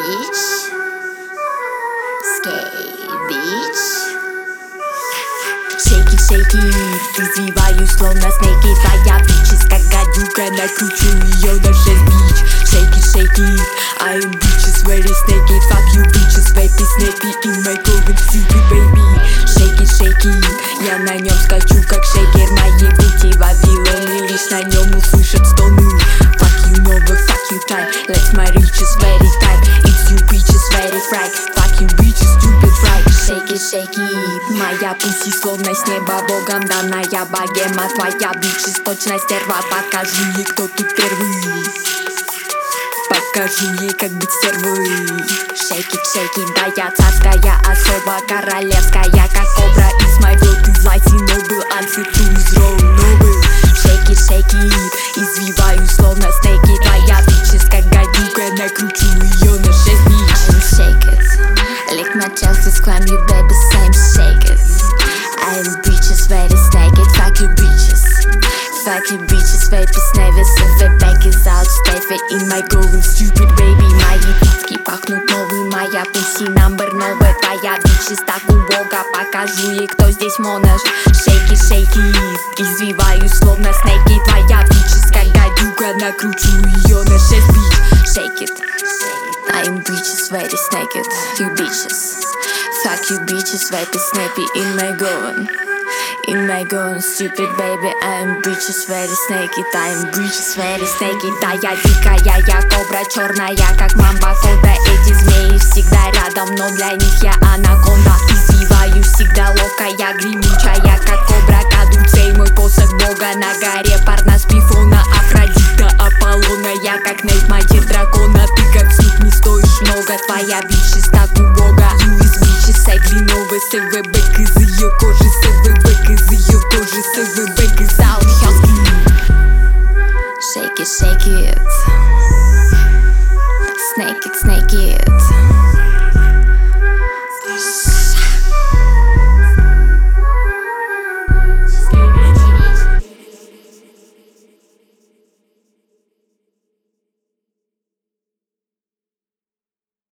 bitch. Skate, bitch. Shake it, извиваюсь словно снеки. Твоя bitches, как гадюка, накручу ее на 6 бич. Shake it, I am bitches, very snake it. Fuck you bitches, vape snappy in my golden stupid baby. Shake it, я на нем скачу как шейкер. Мои бути Вавилоны, лишь на нем услышат стоны. Fuck you новый, fuck you time, let's my riches very tight. It's you bitches very fried, fuck you bitches stupid fried. Shake it, моя пуси словно с неба богом данная богема. Твоя bitches точно стерва, покажи ей, кто тут первый. Покажи ей, как быть стервой. Shake it, да я царская особа, королевская, как кобра. Из моего ты злайси, нобл, анситу из роу, нобл. Shake it, извиваюсь словно снеки. Твоя bitches, как гадюка, накручу ее на 6 бич. I am shake it, lick my Chelsea's, climb you baby, same shake it. I am bitches, very snake it, fuck you bitches. Fuck you bitches, vape is never the back is out, stay in my golden stupid baby. Мои титки пахнут новые, моя пуси number новая. Твоя bitches так убога, покажу ей, кто здесь монаш. Shake it, извиваюсь словно снеки. Твоя bitches, как гадюка, накручу ее на 6 бич. Shake it, I am bitches, very naked. You bitches, fuck you bitches, vape is snappy in my golden. In my golden stupid baby, I am bitches very naked. I am bitches very naked. Да я дикая, я кобра черная, как мамба кода. Эти змеи всегда рядом, но для них я анаконда. Извиваюсь всегда ловкая, гремучая, как кобра. Кадуцей мой посох бога на горе. Парнас Пифона, Афродита, Аполлона. Я как Нейт, матерь дракона. Ты как снег, не стоишь много. Твоя bitches так убога. Юис bitches, сегли новый СВБ из ее кожи. СВБ из ее кожи, СВБ из Аухелски. Shake it, snake it.